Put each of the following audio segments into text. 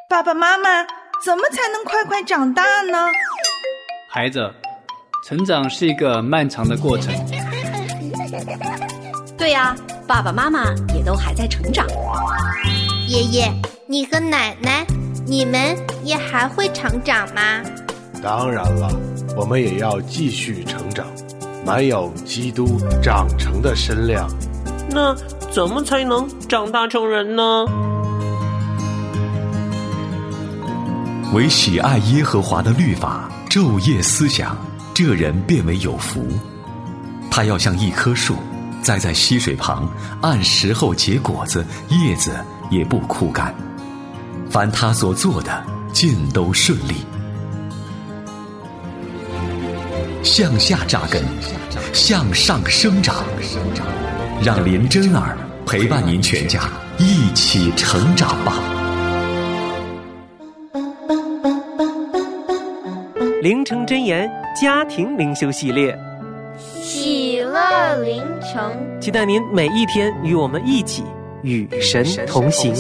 爸爸妈妈，怎么才能快快长大呢？ 孩子，成长是一个漫长的过程。 对呀，爸爸妈妈也都还在成长。 爷爷，你和奶奶，你们也还会成长吗？ 当然了，我们也要继续成长，满有基督长成的身量。 那怎么才能长大成人呢？ 唯喜爱耶和华的律法，昼夜思想，这人便为有福。他要像一棵树，栽在溪水旁，按时候结果子，叶子也不枯干。凡他所做的，尽都顺利。向下扎根，向上生长，让林真儿陪伴您全家一起成长吧。 灵城真言家庭灵修系列， 喜乐灵城， 期待您每一天与我们一起与神同行。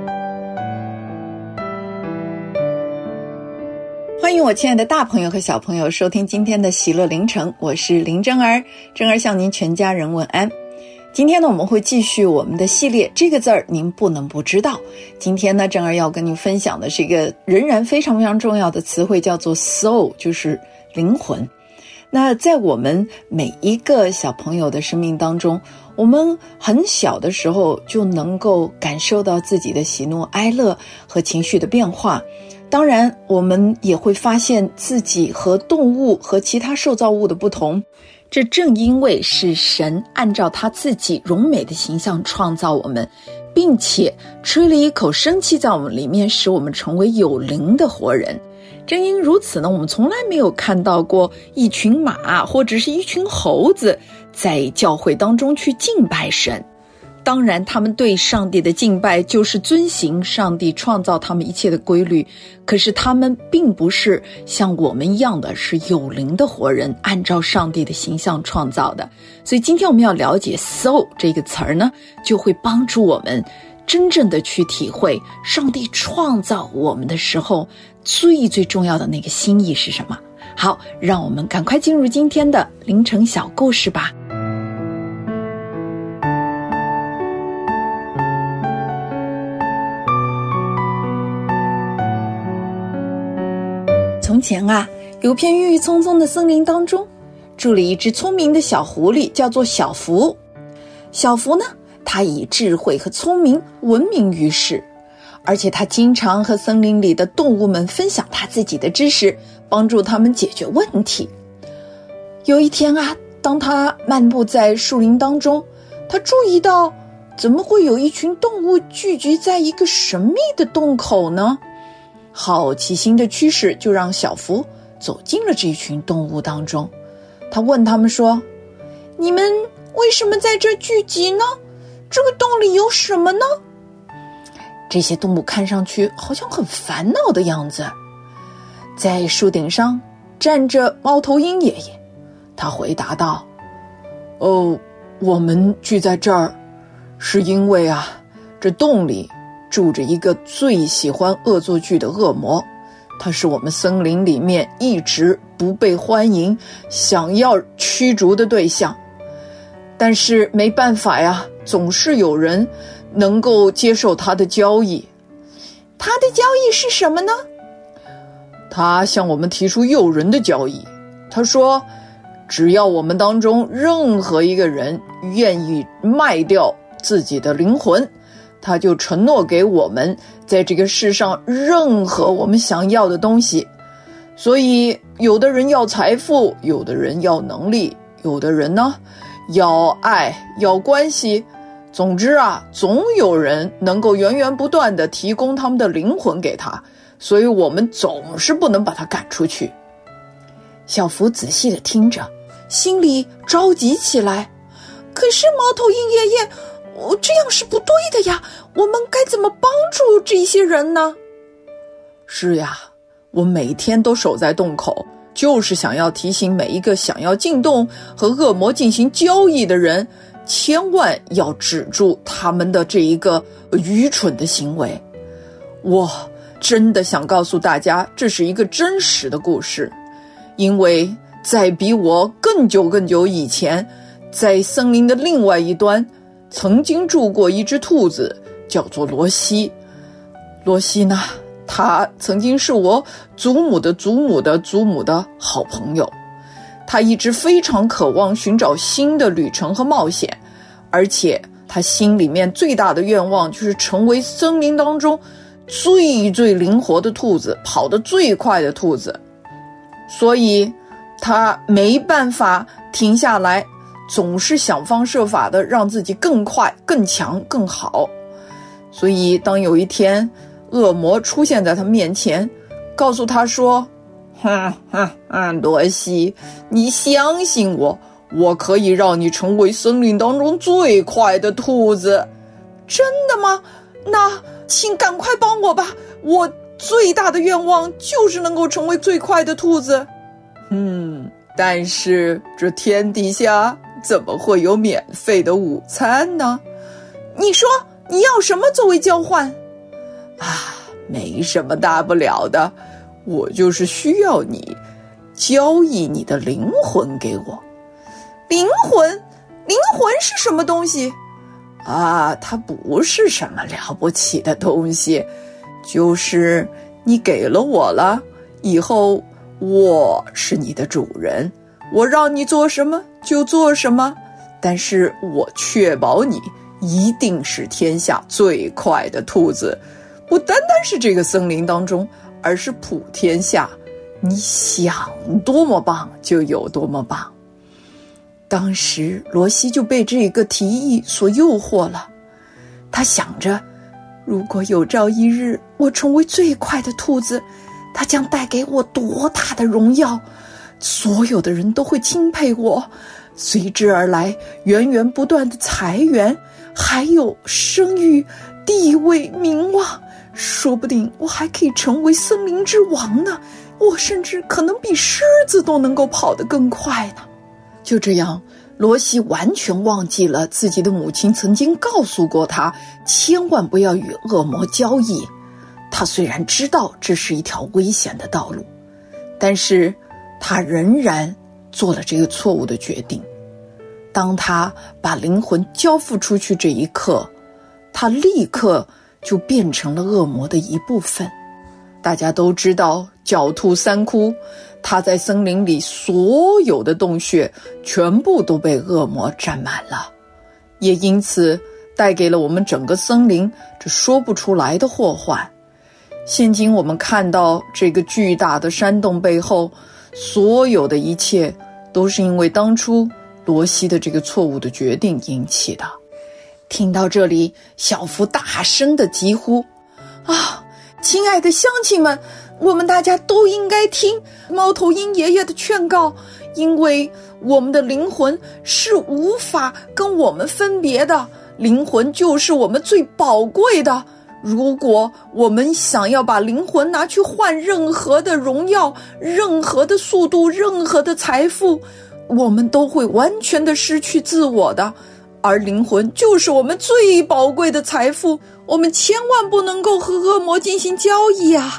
欢迎我亲爱的大朋友和小朋友收听今天的喜乐灵城，我是林真儿，真儿向您全家人问安。今天呢，我们会继续我们的系列，这个字儿您不能不知道。今天呢，真儿要跟您分享的是一个仍然非常非常重要的词汇，叫做 soul， 就是灵魂。那在我们每一个小朋友的生命当中，我们很小的时候就能够感受到自己的喜怒哀乐和情绪的变化。当然，我们也会发现自己和动物和其他受造物的不同。这正因为是神按照他自己荣美的形象创造我们，并且吹了一口生气在我们里面，使我们成为有灵的活人。正因如此呢，我们从来没有看到过一群马或者是一群猴子在教会当中去敬拜神。当然，他们对上帝的敬拜就是遵行上帝创造他们一切的规律，可是他们并不是像我们一样的是有灵的活人，按照上帝的形象创造的。所以今天我们要了解 soul 这个词儿呢，就会帮助我们真正的去体会上帝创造我们的时候最重要的那个心意是什么。好，让我们赶快进入今天的凌晨小故事吧。从前啊，有片郁郁葱葱的森林当中，住了一只聪明的小狐狸，叫做小福。小福呢，他以智慧和聪明闻名于世，而且他经常和森林里的动物们分享他自己的知识，帮助他们解决问题。有一天啊，当他漫步在树林当中，他注意到怎么会有一群动物聚集在一个神秘的洞口呢？好奇心的驱使就让小福走进了这一群动物当中。他问他们说，你们为什么在这聚集呢？这个洞里有什么呢？这些动物看上去好像很烦恼的样子。在树顶上站着猫头鹰爷爷，他回答道，我们聚在这儿是因为啊，这洞里住着一个最喜欢恶作剧的恶魔，他是我们森林里面一直不被欢迎，想要驱逐的对象。但是没办法呀，总是有人能够接受他的交易。他的交易是什么呢？他向我们提出诱人的交易。他说，只要我们当中任何一个人愿意卖掉自己的灵魂，他就承诺给我们在这个世上任何我们想要的东西。所以有的人要财富，有的人要能力，有的人呢要爱，要关系。总之啊，总有人能够源源不断地提供他们的灵魂给他，所以我们总是不能把他赶出去。小福仔细地听着，心里着急起来。可是猫头鹰爷爷，这样是不对的呀，我们该怎么帮助这些人呢？是呀，我每天都守在洞口，就是想要提醒每一个想要进洞和恶魔进行交易的人，千万要止住他们的这一个愚蠢的行为。我真的想告诉大家，这是一个真实的故事，因为在比我更久以前，在森林的另外一端曾经住过一只兔子，叫做罗西。罗西呢，他曾经是我祖母的祖母的祖母的好朋友，他一直非常渴望寻找新的旅程和冒险，而且他心里面最大的愿望就是成为森林当中最灵活的兔子，跑得最快的兔子。所以他没办法停下来，总是想方设法的让自己更快更强更好。所以当有一天恶魔出现在他面前，告诉他说，罗西，你相信我，我可以让你成为森林当中最快的兔子。真的吗？那请赶快帮我吧，我最大的愿望就是能够成为最快的兔子。但是这天底下怎么会有免费的午餐呢？你说你要什么作为交换？没什么大不了的，我就是需要你交易你的灵魂给我。灵魂是什么东西？它不是什么了不起的东西，就是你给了我了，以后我是你的主人，我让你做什么就做什么，但是我确保你一定是天下最快的兔子，不单单是这个森林当中，而是普天下，你想多么棒就有多么棒。当时罗西就被这个提议所诱惑了，他想着，如果有朝一日我成为最快的兔子，它将带给我多大的荣耀，所有的人都会钦佩我，随之而来源源不断的财源，还有声誉、地位、名望，说不定我还可以成为森林之王呢，我甚至可能比狮子都能够跑得更快呢。就这样，罗西完全忘记了自己的母亲曾经告诉过他，千万不要与恶魔交易。他虽然知道这是一条危险的道路，但是他仍然做了这个错误的决定。当他把灵魂交付出去这一刻，他立刻就变成了恶魔的一部分。大家都知道狡兔三窟，他在森林里所有的洞穴全部都被恶魔占满了，也因此带给了我们整个森林这说不出来的祸患。现今我们看到这个巨大的山洞背后，所有的一切都是因为当初罗西的这个错误的决定引起的。听到这里，小福大声地疾呼，亲爱的乡亲们，我们大家都应该听猫头鹰爷爷的劝告，因为我们的灵魂是无法跟我们分别的，灵魂就是我们最宝贵的。如果我们想要把灵魂拿去换任何的荣耀、任何的速度、任何的财富，我们都会完全的失去自我的，而灵魂就是我们最宝贵的财富，我们千万不能够和恶魔进行交易啊！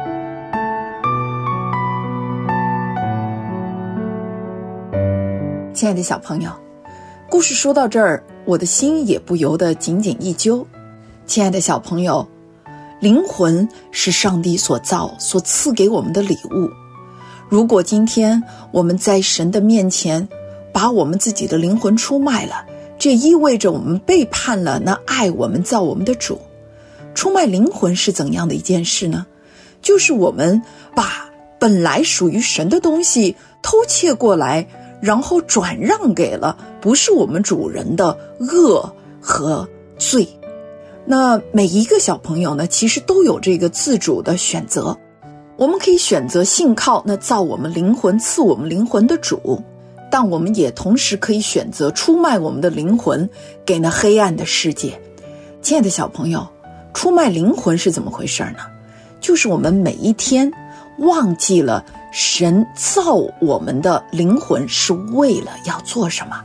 亲爱的小朋友，故事说到这儿，我的心也不由得紧紧一揪。亲爱的小朋友，灵魂是上帝所造、所赐给我们的礼物。如果今天我们在神的面前把我们自己的灵魂出卖了，这意味着我们背叛了那爱我们、造我们的主。出卖灵魂是怎样的一件事呢？就是我们把本来属于神的东西偷窃过来，然后转让给了不是我们主人的恶和罪。那每一个小朋友呢，其实都有这个自主的选择。我们可以选择信靠那造我们灵魂、赐我们灵魂的主，但我们也同时可以选择出卖我们的灵魂给那黑暗的世界。亲爱的小朋友，出卖灵魂是怎么回事呢？就是我们每一天忘记了神造我们的灵魂是为了要做什么。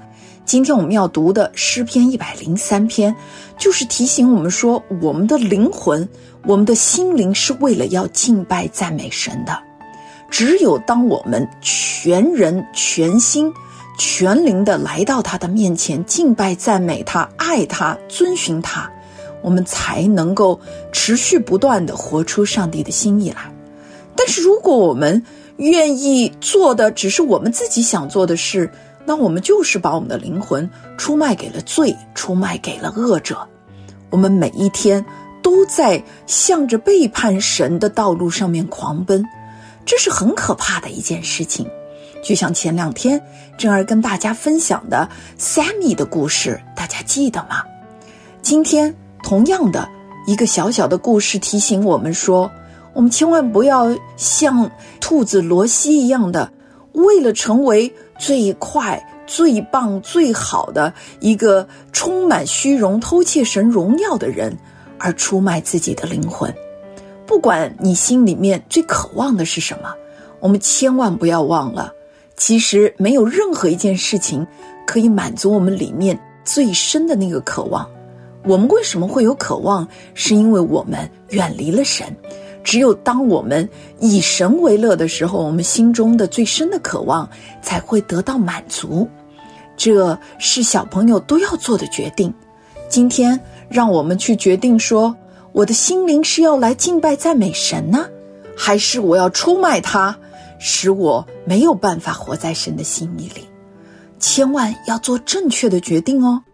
今天我们要读的诗篇103篇，就是提醒我们说，我们的灵魂，我们的心灵是为了要敬拜赞美神的。只有当我们全人全心全灵的来到他的面前，敬拜赞美他，爱他，遵循他，我们才能够持续不断的活出上帝的心意来。但是如果我们愿意做的只是我们自己想做的事，那我们就是把我们的灵魂出卖给了罪，出卖给了恶者。我们每一天都在向着背叛神的道路上面狂奔，这是很可怕的一件事情。就像前2天珍儿跟大家分享的 Sammy 的故事，大家记得吗？今天同样的一个小小的故事提醒我们说，我们千万不要像兔子罗西一样的，为了成为最快最棒最好的一个充满虚荣偷窃神荣耀的人而出卖自己的灵魂。不管你心里面最渴望的是什么，我们千万不要忘了，其实没有任何一件事情可以满足我们里面最深的那个渴望。我们为什么会有渴望？是因为我们远离了神。只有当我们以神为乐的时候，我们心中的最深的渴望才会得到满足。这是小朋友都要做的决定。今天让我们去决定说，我的心灵是要来敬拜赞美神呢，还是我要出卖他，使我没有办法活在神的心意里。千万要做正确的决定哦。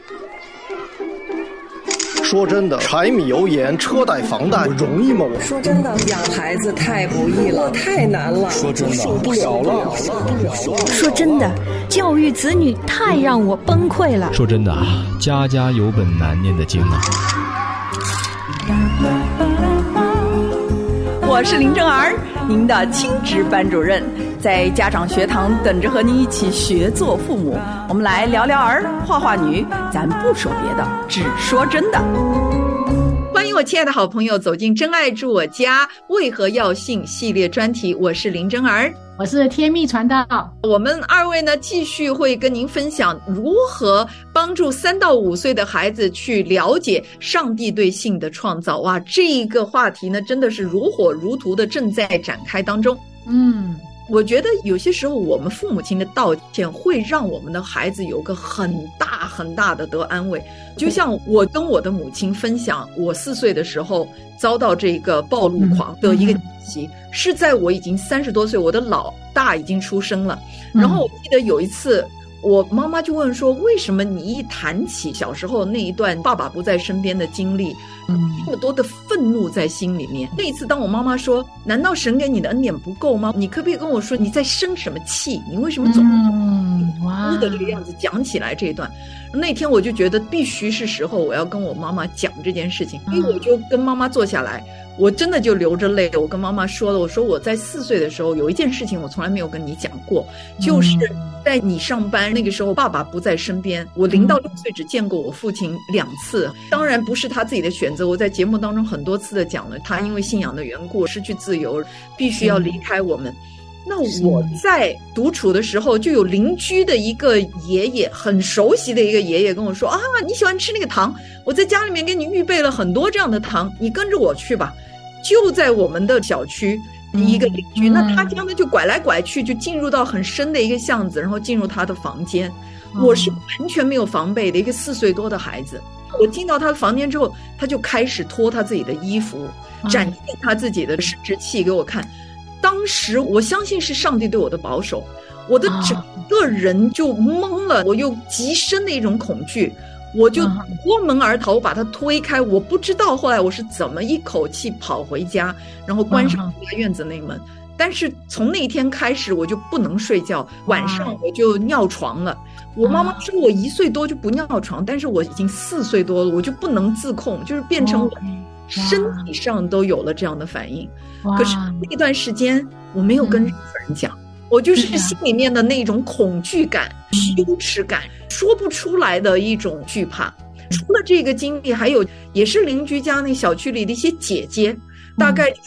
说真的，柴米油盐车贷房贷容易吗？ 说真的，养孩子太不易了，太难了。 说真的，受不了了。 说真的，教育子女太让我崩溃了。 说真的，家家有本难念的经啊。 我是林正儿，您的亲职班主任，在家长学堂等着和您一起学做父母。我们来聊聊儿，画画女，咱不说别的，只说真的。 欢迎我亲爱的好朋友走进真爱住我家为何要信系列专题，我是林真儿， 我是天蜜传道。 我们2位呢继续会跟您分享如何帮助3到5岁的孩子去了解上帝对性的创造。哇，这一个话题呢真的是如火如荼的正在展开当中。我觉得有些时候我们父母亲的道歉会让我们的孩子有个很大很大的得安慰。就像我跟我的母亲分享我4岁的时候遭到这个暴露狂的一个期，是在我已经30多岁，我的老大已经出生了。然后我记得有一次我妈妈就问说，为什么你一谈起小时候那一段爸爸不在身边的经历，这么多的愤怒在心里面。那一次当我妈妈说，难道神给你的恩典不够吗？你可不可以跟我说你在生什么气，你为什么总哭的这个样子讲起来这一段。那天我就觉得必须是时候我要跟我妈妈讲这件事情，所以我就跟妈妈坐下来，我真的就流着泪，我跟妈妈说了，我说我在4岁的时候有一件事情我从来没有跟你讲过，就是在你上班那个时候爸爸不在身边，我0到6岁只见过我父亲2次，当然不是他自己的选择，我在节目当中很多次的讲了，他因为信仰的缘故失去自由，必须要离开我们。那我在独处的时候，就有邻居的一个爷爷，很熟悉的一个爷爷跟我说啊，你喜欢吃那个糖，我在家里面给你预备了很多这样的糖，你跟着我去吧。就在我们的小区一个邻居，那他家呢就拐来拐去，就进入到很深的一个巷子，然后进入他的房间。我是完全没有防备的一个4岁多的孩子，我进到他的房间之后，他就开始脱他自己的衣服，展现他自己的生殖器给我看。当时我相信是上帝对我的保守，我的整个人就懵了，我又极深的一种恐惧，我就脱门而逃，把他推开。我不知道后来我是怎么一口气跑回家，然后关上家院子内门。但是从那一天开始我就不能睡觉，晚上我就尿床了。我妈妈说我1岁多就不尿床，但是我已经4岁多了，我就不能自控，就是变成我身体上都有了这样的反应。可是那段时间我没有跟任何人讲，我就是心里面的那种恐惧感、羞耻感，说不出来的一种惧怕。除了这个经历，还有也是邻居家那小区里的一些姐姐，大概就是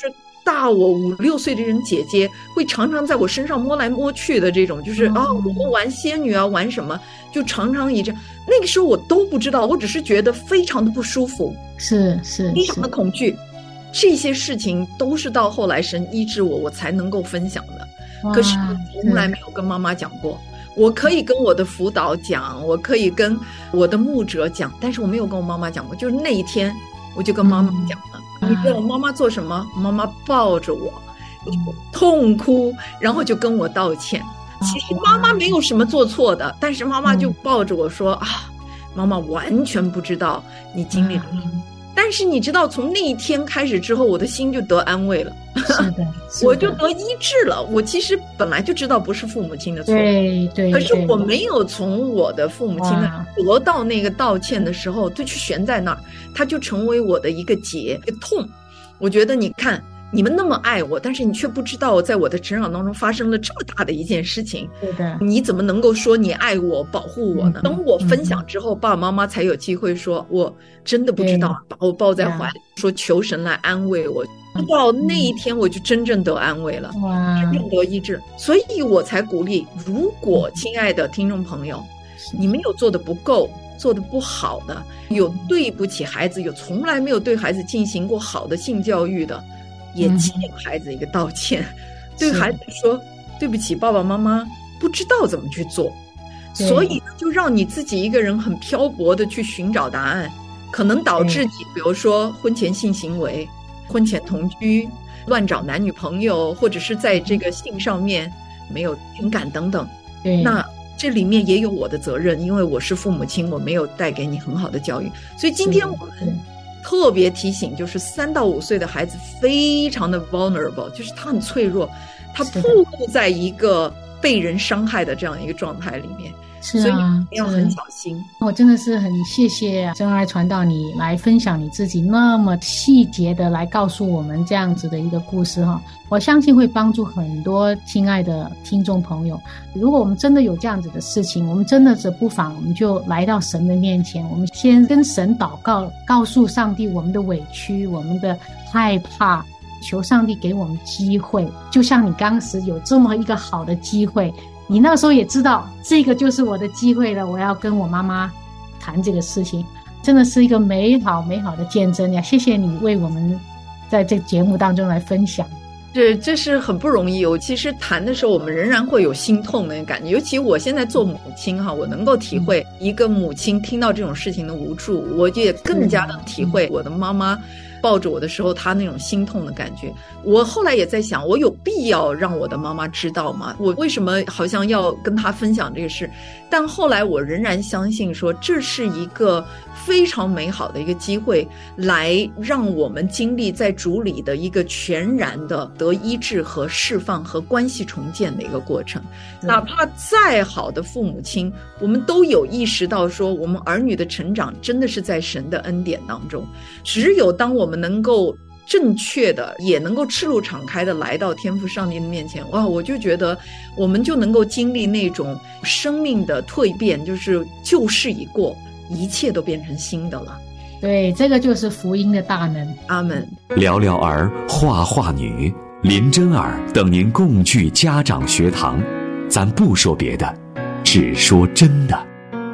大我5、6岁的人姐姐会常常在我身上摸来摸去的，这种就是我们玩仙女啊，玩什么，就常常以这样。那个时候我都不知道，我只是觉得非常的不舒服， 是非常的恐惧。这些事情都是到后来神医治我才能够分享的，可是我从来没有跟妈妈讲过。我可以跟我的辅导讲，我可以跟我的牧者讲，但是我没有跟我妈妈讲过。就是那一天我就跟妈妈讲了，你知道我妈妈做什么？妈妈抱着我痛哭，然后就跟我道歉。其实妈妈没有什么做错的，但是妈妈就抱着我说妈妈完全不知道你经历了什么。但是你知道，从那一天开始之后，我的心就得安慰了， 是的我就得医治了。我其实本来就知道不是父母亲的错， 对， 可是我没有从我的父母亲那得到那个道歉的时候，就去悬在那儿，它就成为我的一个结，一个痛。我觉得你看，你们那么爱我，但是你却不知道在我的成长当中发生了这么大的一件事情。 对的， 你怎么能够说你爱我、保护我呢？等我分享之后，爸爸妈妈才有机会说，我真的不知道，把我抱在怀里，说求神来安慰我。到那一天，我就真正得安慰了，真正得医治。所以我才鼓励，如果亲爱的听众朋友，你们有做的不够，做的不好的，有对不起孩子，有从来没有对孩子进行过好的性教育的，也欠孩子一个道歉，对孩子说对不起，爸爸妈妈不知道怎么去做，所以就让你自己一个人很漂泊的去寻找答案，可能导致你比如说婚前性行为、婚前同居、乱找男女朋友，或者是在这个性上面没有情感等等。那这里面也有我的责任，因为我是父母亲，我没有带给你很好的教育。所以今天我们特别提醒，就是3到5岁的孩子非常的 vulnerable， 就是他很脆弱，他暴露在一个被人伤害的这样一个状态里面。 是啊， 所以你要很小心。 我真的是很谢谢真爱传道你来分享你自己那么细节的来告诉我们这样子的一个故事哈，我相信会帮助很多亲爱的听众朋友。如果我们真的有这样子的事情，我们真的是不妨我们就来到神的面前，我们先跟神祷告，告诉上帝我们的委屈，我们的害怕，求上帝给我们机会。就像你当时有这么一个好的机会，你那时候也知道这个就是我的机会了，我要跟我妈妈谈这个事情，真的是一个美好美好的见证呀！谢谢你为我们在这个节目当中来分享。 这是很不容易。我其实谈的时候，我们仍然会有心痛的感觉，尤其我现在做母亲哈，我能够体会一个母亲听到这种事情的无助，我也更加的体会我的妈妈抱着我的时候她那种心痛的感觉。我后来也在想，我有必要让我的妈妈知道吗？我为什么好像要跟她分享这个事？但后来我仍然相信说，这是一个非常美好的一个机会，来让我们经历在主里的一个全然的得医治和释放和关系重建的一个过程。哪怕再好的父母亲，我们都有意识到说，我们儿女的成长真的是在神的恩典当中。只有当我们能够正确的，也能够赤露敞开的来到天父上帝的面前，哇，我就觉得我们就能够经历那种生命的蜕变，就是旧事已过，一切都变成新的了。 对，这个就是福音的大能。 阿们。 聊聊儿，话话女，林真儿等您共聚家长学堂，咱不说别的，只说真的。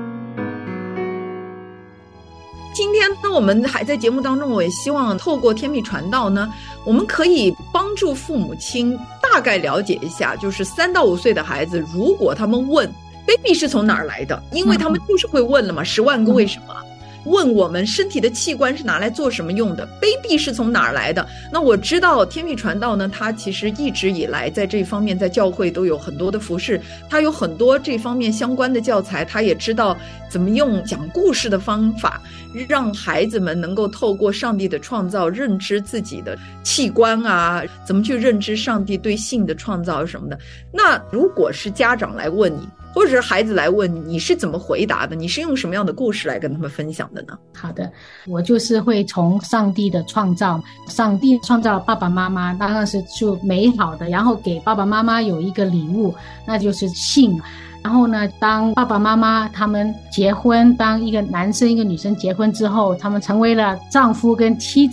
今天呢，我们还在节目当中，我也希望透过天命传道呢，我们可以帮助父母亲大概了解一下，就是3到5岁的孩子，如果他们问 baby 是从哪儿来的，因为他们就是会问了嘛，10万个为什么。问我们身体的器官是拿来做什么用的， baby 是从哪儿来的。那我知道天命传道呢，他其实一直以来在这方面在教会都有很多的服事，他有很多这方面相关的教材，他也知道怎么用讲故事的方法让孩子们能够透过上帝的创造认知自己的器官啊，怎么去认知上帝对性的创造什么的。那如果是家长来问你，或者是孩子来问你，你是怎么回答的？你是用什么样的故事来跟他们分享的呢？ 好的，我就是会从上帝的创造，上帝创造爸爸妈妈当然是就美好的，然后给爸爸妈妈有一个礼物，那就是性。然后呢，当爸爸妈妈他们结婚，当一个男生一个女生结婚之后，他们成为了丈夫跟妻子，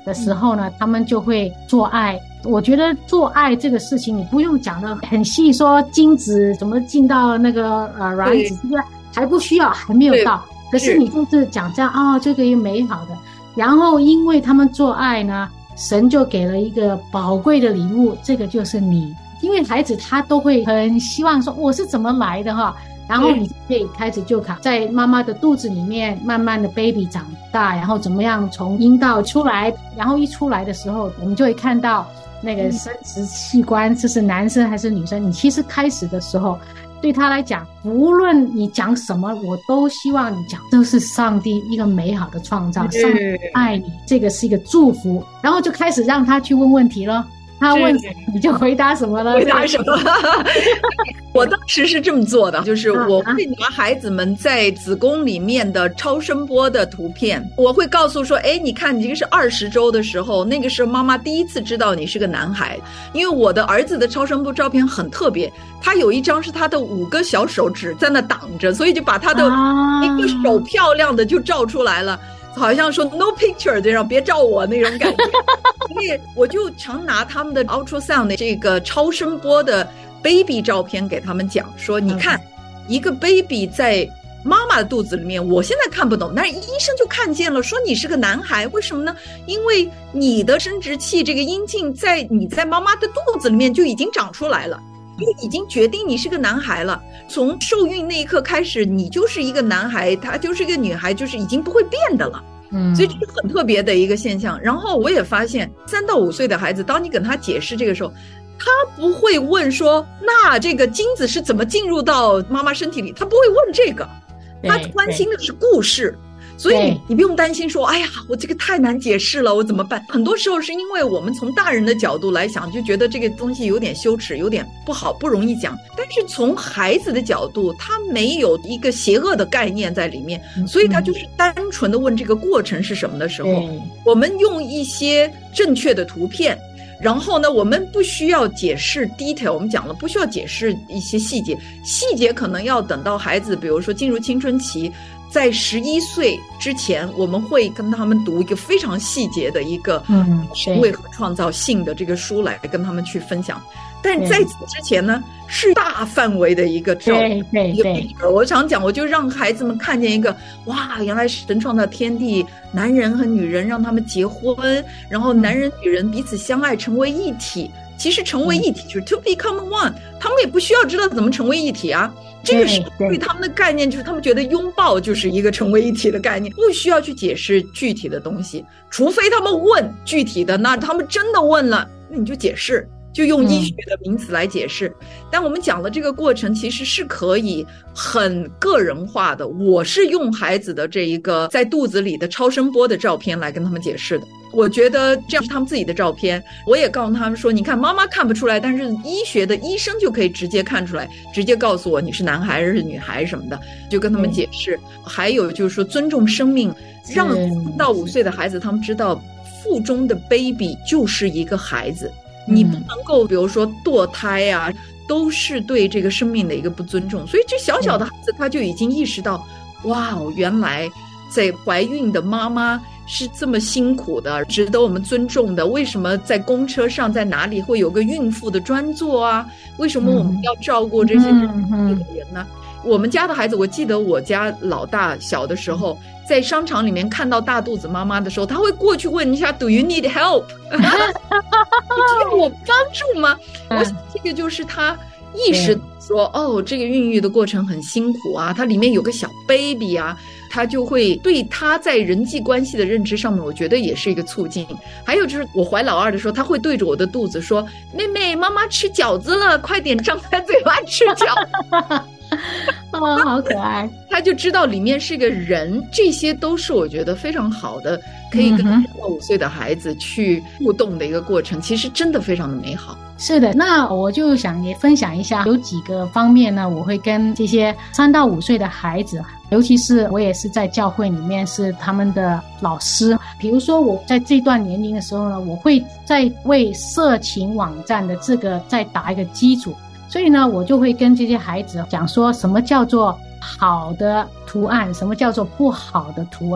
的时候呢，他们就会做爱。我觉得做爱这个事情，你不用讲得很细，说精子怎么进到那个卵子，这个还不需要，还没有到。可是你就是讲这样这个也美好的。然后因为他们做爱呢，神就给了一个宝贵的礼物，这个就是你。因为孩子他都会很希望说我是怎么来的哈，然后你可以开始就在妈妈的肚子里面慢慢的 baby 长大，然后怎么样从阴道出来，然后一出来的时候我们就会看到那个生殖器官这是男生还是女生。你其实开始的时候对他来讲，无论你讲什么，我都希望你讲都是上帝一个美好的创造，上帝爱你，这个是一个祝福。然后就开始让他去问问题了，他问你就回答什么了？ 回答什么？我当时是这么做的，就是我会拿孩子们在子宫里面的超声波的图片，我会告诉说，你看你这个是20周的时候，那个时候妈妈第一次知道你是个男孩。因为我的儿子的超声波照片很特别，他有一张是他的5个小手指在那挡着，所以就把他的一个手漂亮的就照出来了。好像说 no picture 这样别照我那种感觉。所以我就常拿他们的 ultrasound 的这个超声波的 baby 照片给他们讲说，你看一个 baby 在妈妈的肚子里面，我现在看不懂，但是医生就看见了，说你是个男孩。为什么呢？因为你的生殖器这个阴茎你在妈妈的肚子里面就已经长出来了，就已经决定你是个男孩了。从受孕那一刻开始，你就是一个男孩，他就是一个女孩，就是已经不会变的了。所以这是很特别的一个现象。然后我也发现3到5岁的孩子，当你跟他解释这个时候，他不会问说那这个精子是怎么进入到妈妈身体里，他不会问这个，他关心的是故事。所以你不用担心说，哎呀，我这个太难解释了，我怎么办？很多时候是因为我们从大人的角度来想，就觉得这个东西有点羞耻，有点不好，不容易讲。但是从孩子的角度，他没有一个邪恶的概念在里面，所以他就是单纯的问这个过程是什么的时候，我们用一些正确的图片。然后呢，我们不需要解释 detail， 我们讲了不需要解释一些细节可能要等到孩子比如说进入青春期，在11岁之前，我们会跟他们读一个非常细节的一个为何创造性的这个书来跟他们去分享。但在此之前呢，是大范围的一个照片，一个 picture。我常讲，我就让孩子们看见一个，哇，原来神创造天地，男人和女人让他们结婚，然后男人女人彼此相爱，成为一体。其实成为一体就是 to become one， 他们也不需要知道怎么成为一体啊。这个是对他们的概念，就是他们觉得拥抱就是一个成为一体的概念，不需要去解释具体的东西，除非他们问具体的，那他们真的问了，那你就解释，就用医学的名词来解释。但我们讲的这个过程其实是可以很个人化的，我是用孩子的这一个在肚子里的超声波的照片来跟他们解释的。我觉得这样是他们自己的照片，我也告诉他们说，你看妈妈看不出来，但是医学的医生就可以直接看出来，直接告诉我你是男孩还是女孩什么的，就跟他们解释。还有就是说尊重生命，让4到5岁的孩子他们知道腹中的 baby 就是一个孩子，你不能够比如说堕胎啊，都是对这个生命的一个不尊重。所以这小小的孩子他就已经意识到，哇，原来在怀孕的妈妈是这么辛苦的，值得我们尊重的。为什么在公车上在哪里会有个孕妇的专座啊？为什么我们要照顾这些人呢？我们家的孩子，我记得我家老大小的时候，在商场里面看到大肚子妈妈的时候，他会过去问一下 Do you need help？ 你需要我帮助吗？我想这个就是他意识说，哦，这个孕育的过程很辛苦啊，它里面有个小 baby 啊，他就会对他在人际关系的认知上面，我觉得也是一个促进。还有就是我怀老二的时候，他会对着我的肚子说，妹妹，妈妈吃饺子了，快点张开嘴巴吃饺子。 哦，好可爱！ 他就知道里面是个人，这些都是我觉得非常好的，可以跟3到5岁的孩子去互动的一个过程，其实真的非常的美好。 是的，那我就想也分享一下，有几个方面呢，我会跟这些3到5岁的孩子，尤其是我也是在教会里面是他们的老师，比如说我在这段年龄的时候呢，我会在为色情网站的这个再打一个基础。所以呢，我就会跟这些孩子讲说，什么叫做好的图案，什么叫做不好的图案。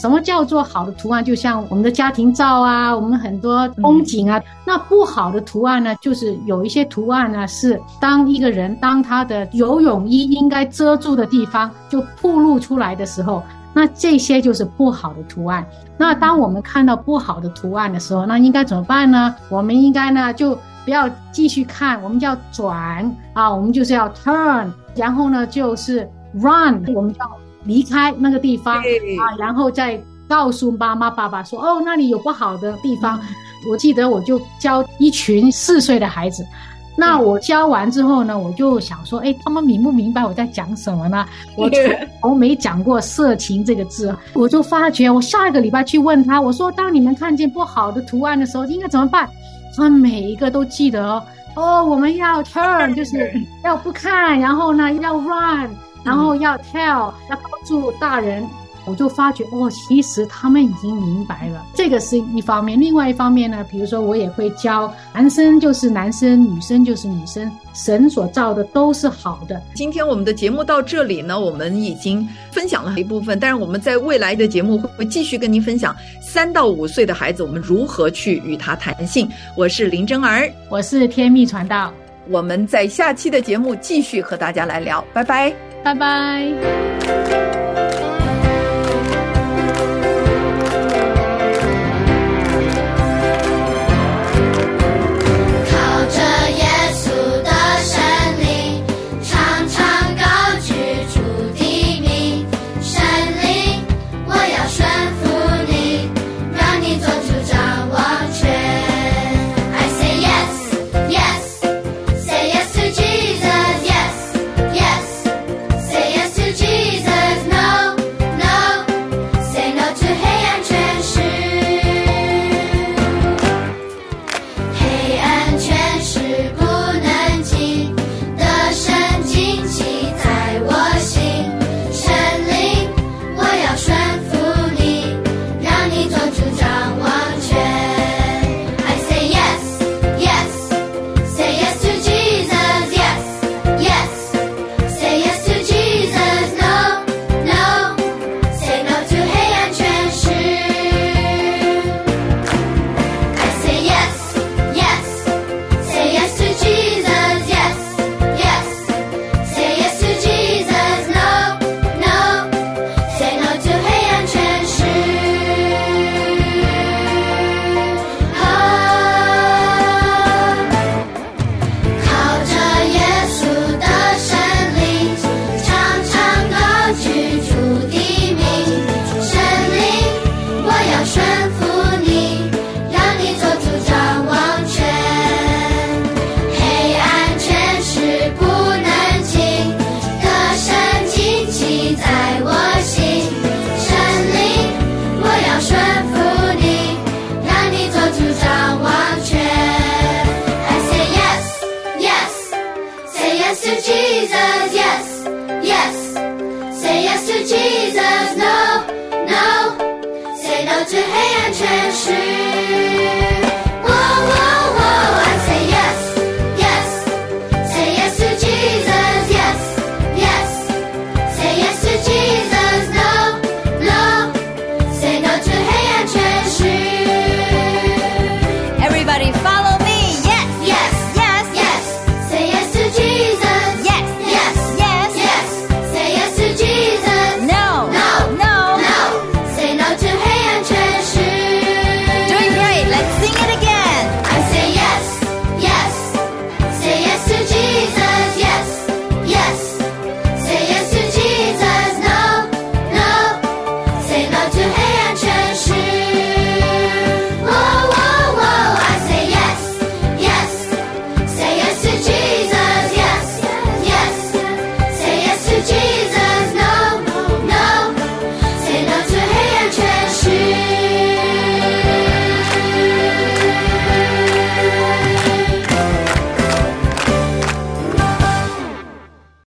什么叫做好的图案？就像我们的家庭照啊，我们很多风景啊。那不好的图案呢，就是有一些图案呢，是当一个人当他的游泳衣应该遮住的地方就暴露出来的时候，那这些就是不好的图案。那当我们看到不好的图案的时候，那应该怎么办呢？我们应该呢就不要继续看，我们叫转啊，我们就是要 turn， 然后呢就是 run， 我们就要离开那个地方啊，然后再告诉妈妈爸爸说，哦，那里有不好的地方。我记得我就教一群4岁的孩子，那我教完之后呢，我就想说，他们明不明白我在讲什么呢？我没讲过色情这个字，我就发觉我下一个礼拜去问他，我说当你们看见不好的图案的时候应该怎么办？他们每一个都记得我们要 turn， 就是要不看，然后呢要 run， 然后要 tell， 要告诉大人。我就发觉其实他们已经明白了，这个是一方面。另外一方面呢，比如说我也会教男生就是男生，女生就是女生，神所造的都是好的。 今天我们的节目到这里呢，我们已经分享了一部分，但是我们在未来的节目会继续跟您分享3到5岁的孩子我们如何去与他谈性。我是林真儿， 我是天蜜传道， 我们在下期的节目继续和大家来聊，拜拜， 拜拜。